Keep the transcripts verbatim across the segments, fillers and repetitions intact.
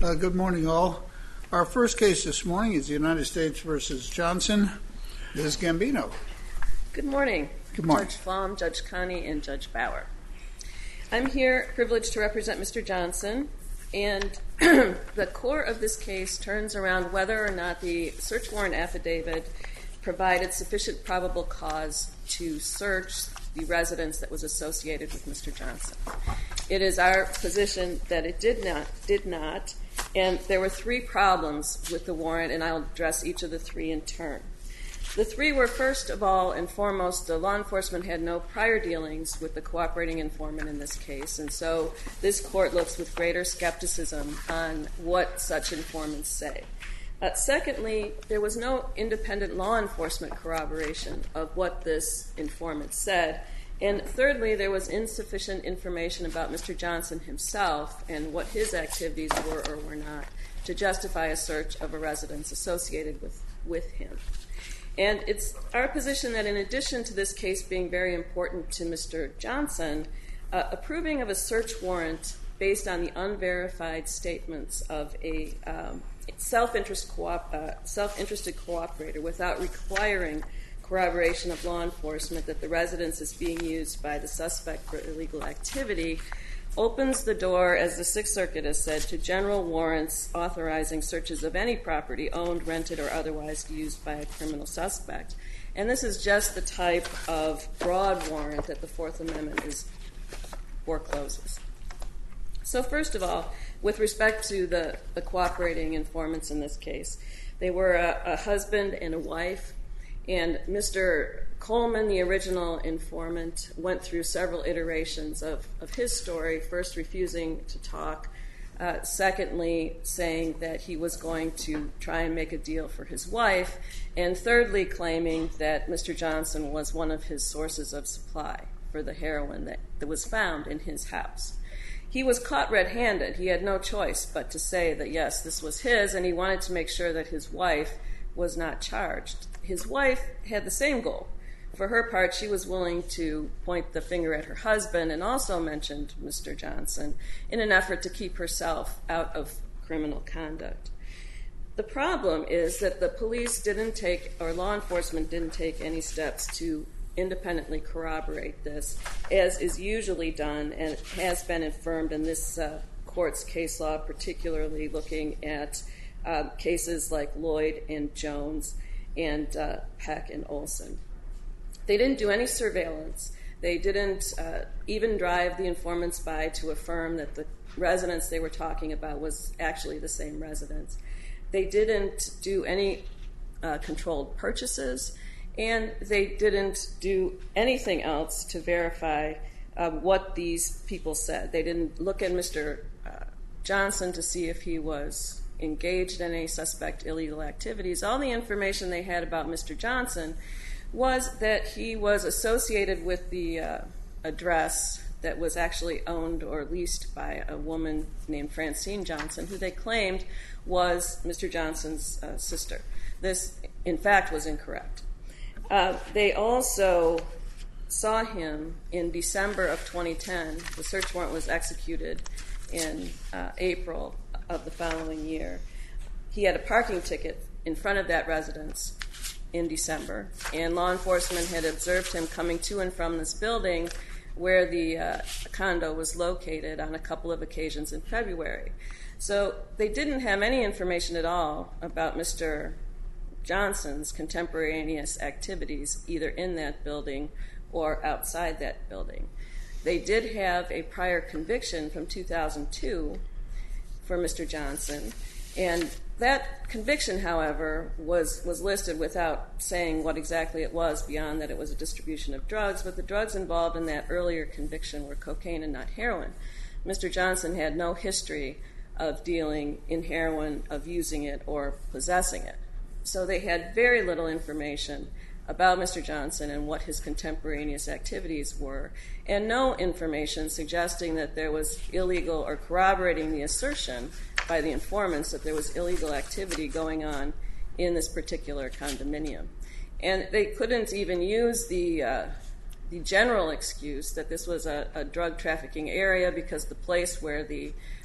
Uh, good morning, all. Our first case this morning is the United States v. Johnson. Miz Gambino. Good morning. Good morning. Judge Flom, Judge Connie, and Judge Bauer. I'm here privileged to represent Mister Johnson, and the core of this case turns around whether or not the search warrant affidavit provided sufficient probable cause to search the residence that was associated with Mister Johnson. It is our position that it did not, did not, and there were three problems with the warrant, and I'll address each of the three in turn. The three were, first of all and foremost, the law enforcement had no prior dealings with the cooperating informant in this case, and so this court looks with greater skepticism on what such informants say. Uh, secondly, there was no independent law enforcement corroboration of what this informant said. And thirdly, there was insufficient information about Mister Johnson himself and what his activities were or were not to justify a search of a residence associated with, with him. And it's our position that in addition to this case being very important to Mister Johnson, uh, approving of a search warrant based on the unverified statements of a um, self-interest co- uh, self-interested cooperator without requiring corroboration of law enforcement that the residence is being used by the suspect for illegal activity opens the door, as the Sixth Circuit has said, to general warrants authorizing searches of any property owned, rented, or otherwise used by a criminal suspect. And this is just the type of broad warrant that the Fourth Amendment is forecloses. So first of all, with respect to the, the cooperating informants in this case, they were a, a husband and a wife. And Mister Coleman, the original informant, went through several iterations of, of his story, first refusing to talk, uh, secondly saying that he was going to try and make a deal for his wife, and thirdly claiming that Mister Johnson was one of his sources of supply for the heroin that, that was found in his house. He was caught red-handed. He had no choice but to say that, yes, this was his, and he wanted to make sure that his wife was not charged. His wife had the same goal. For her part, she was willing to point the finger at her husband and also mentioned Mister Johnson in an effort to keep herself out of criminal conduct. The problem is that the police didn't take, or law enforcement didn't take any steps to independently corroborate this, as is usually done and has been affirmed in this uh, court's case law, particularly looking at uh, cases like Lloyd and Jones and uh, Peck and Olson. They didn't do any surveillance. They didn't uh, even drive the informants by to affirm that the residence they were talking about was actually the same residence. They didn't do any uh, controlled purchases, and they didn't do anything else to verify uh, what these people said. They didn't look at Mister Uh, Johnson to see if he was engaged in any suspect illegal activities. All the information they had about Mister Johnson was that he was associated with the uh, address that was actually owned or leased by a woman named Francine Johnson, who they claimed was Mister Johnson's uh, sister. This, in fact, was incorrect. Uh, they also saw him in December of twenty ten. The search warrant was executed in uh, April of the following year. He had a parking ticket in front of that residence in December, and law enforcement had observed him coming to and from this building where the uh, condo was located on a couple of occasions in February. So they didn't have any information at all about Mister Johnson's contemporaneous activities either in that building or outside that building. They did have a prior conviction from two thousand two for Mister Johnson, and that conviction, however, was, was listed without saying what exactly it was beyond that it was a distribution of drugs, but the drugs involved in that earlier conviction were cocaine and not heroin. Mister Johnson had no history of dealing in heroin, of using it, or possessing it. So they had very little information about Mister Johnson and what his contemporaneous activities were, and no information suggesting that there was illegal or corroborating the assertion by the informants that there was illegal activity going on in this particular condominium. And they couldn't even use the uh, the general excuse that this was a, a drug trafficking area because the place where the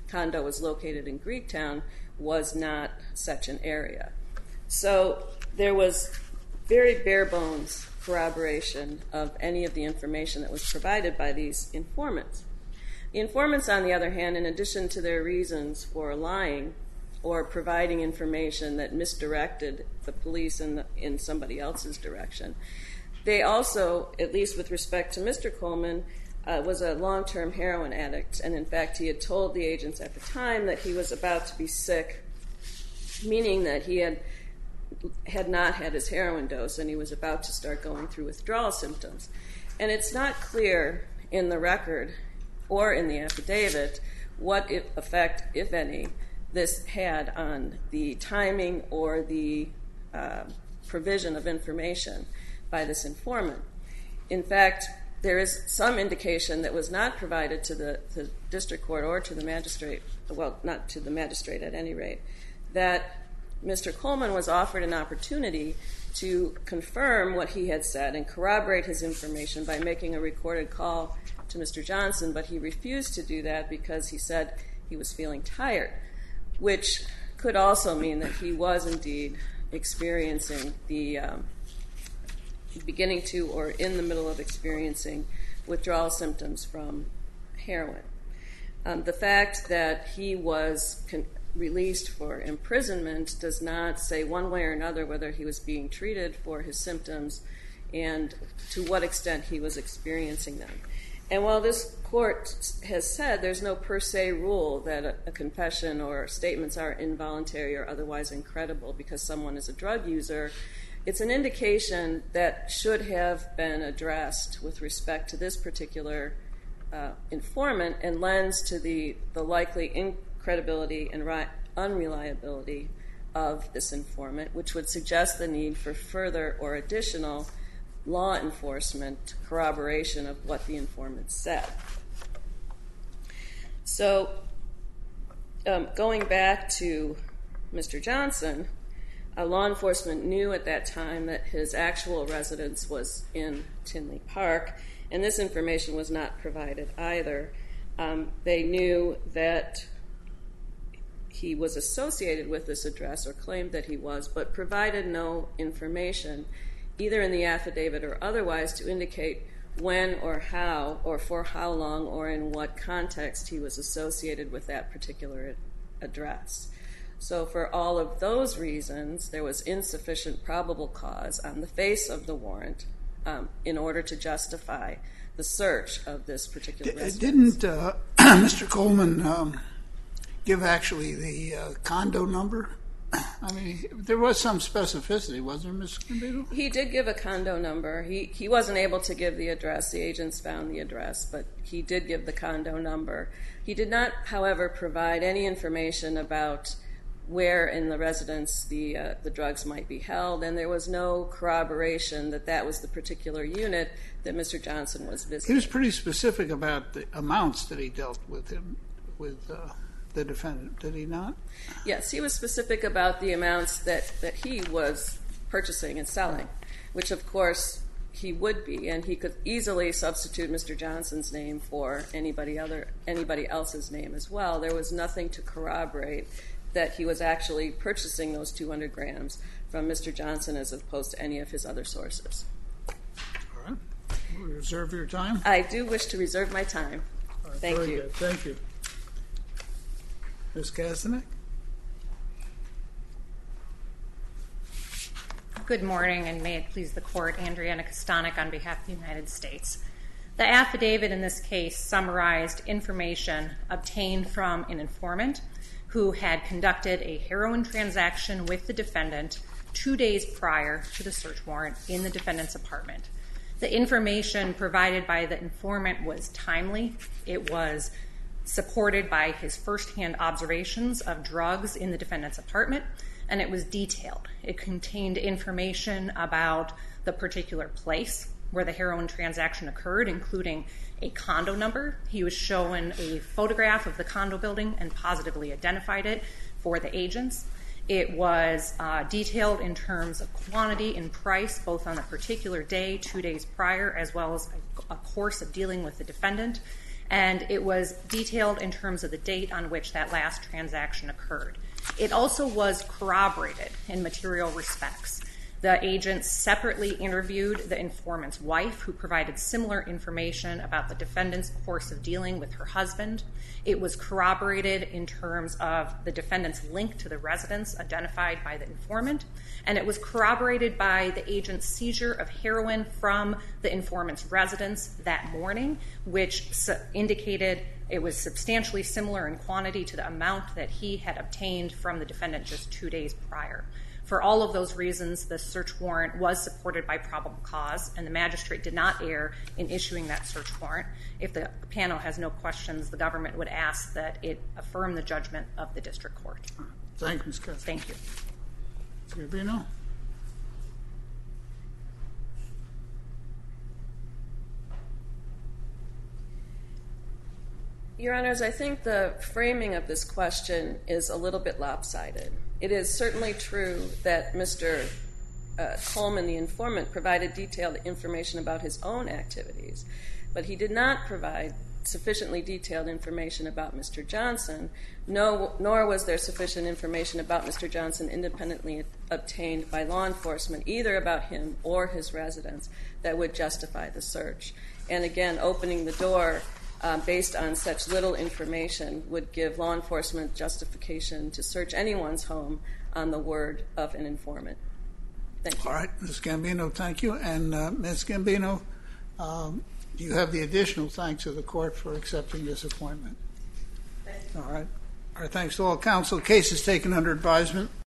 condo was located in Greektown was not such an area. So there was very bare bones corroboration of any of the information that was provided by these informants. The informants, on the other hand, in addition to their reasons for lying or providing information that misdirected the police in, the, in somebody else's direction, they also, at least with respect to Mister Coleman, uh, was a long-term heroin addict, and in fact he had told the agents at the time that he was about to be sick, meaning that he had had not had his heroin dose and he was about to start going through withdrawal symptoms. And it's not clear in the record or in the affidavit what effect, if any, this had on the timing or the uh, provision of information by this informant. In fact, there is some indication that was not provided to the, the district court or to the magistrate, well, not to the magistrate at any rate, that Mister Coleman was offered an opportunity to confirm what he had said and corroborate his information by making a recorded call to Mister Johnson, but he refused to do that because he said he was feeling tired, which could also mean that he was indeed experiencing the, um, beginning to or in the middle of experiencing withdrawal symptoms from heroin. Um, the fact that he was con- released for imprisonment does not say one way or another whether he was being treated for his symptoms and to what extent he was experiencing them. And while this court has said there's no per se rule that a, a confession or statements are involuntary or otherwise incredible because someone is a drug user, it's an indication that should have been addressed with respect to this particular uh, informant and lends to the, the likely incredibility and ri- unreliability of this informant, which would suggest the need for further or additional law enforcement corroboration of what the informant said. So um, going back to Mister Johnson, uh, law enforcement knew at that time that his actual residence was in Tinley Park, and this information was not provided either. Um, they knew that he was associated with this address or claimed that he was, but provided no information, either in the affidavit or otherwise, to indicate when or how or for how long or in what context he was associated with that particular address. So for all of those reasons, there was insufficient probable cause on the face of the warrant um, in order to justify the search of this particular residence. Didn't uh, Mister Coleman um, give actually the uh, condo number? I mean, there was some specificity, wasn't there, Miz Gambino? He did give a condo number. He he wasn't able to give the address. The agents found the address, but he did give the condo number. He did not, however, provide any information about where in the residence the uh, the drugs might be held, and there was no corroboration that that was the particular unit that Mister Johnson was visiting. He was pretty specific about the amounts that he dealt with him with. Uh, the defendant, did he not? Yes, he was specific about the amounts that, that he was purchasing and selling, which of course he would be, and he could easily substitute Mister Johnson's name for anybody other anybody else's name as well. There was nothing to corroborate that he was actually purchasing those two hundred grams from Mister Johnson as opposed to any of his other sources. All right. Will you reserve your time? I do wish to reserve my time. All right, Thank very you. Good. Thank you. Miz Kastanek? Good morning, and may it please the Court. Andriana Kastanek on behalf of the United States. The affidavit in this case summarized information obtained from an informant who had conducted a heroin transaction with the defendant two days prior to the search warrant in the defendant's apartment. The information provided by the informant was timely. It was supported by his firsthand observations of drugs in the defendant's apartment, and it was detailed. It contained information about the particular place where the heroin transaction occurred, including a condo number. He was shown a photograph of the condo building and positively identified it for the agents. It was uh, detailed in terms of quantity and price, both on a particular day, two days prior, as well as a, a course of dealing with the defendant. and it was detailed in terms of the date on which that last transaction occurred. It also was corroborated in material respects. The agents separately interviewed the informant's wife, who provided similar information about the defendant's course of dealing with her husband. It was corroborated in terms of the defendant's link to the residence identified by the informant, and it was corroborated by the agent's seizure of heroin from the informant's residence that morning, which indicated it was substantially similar in quantity to the amount that he had obtained from the defendant just two days prior. For all of those reasons, the search warrant was supported by probable cause, and the magistrate did not err in issuing that search warrant. If the panel has no questions, the government would ask that it affirm the judgment of the district court. Thank you, Miz Cuthbert. Thank you. Miz Gambino? Your Honors, I think the framing of this question is a little bit lopsided. It is certainly true that Mister Uh, Coleman, the informant, provided detailed information about his own activities, but he did not provide sufficiently detailed information about Mister Johnson, no, nor was there sufficient information about Mister Johnson independently obtained by law enforcement, either about him or his residence, that would justify the search. And again, opening the door Um, based on such little information would give law enforcement justification to search anyone's home on the word of an informant. Thank you. All right, Miz Gambino, thank you. And uh, Miz Gambino, um, you have the additional thanks of the court for accepting this appointment. Thank you. All right. Our thanks to all counsel. Case is taken under advisement.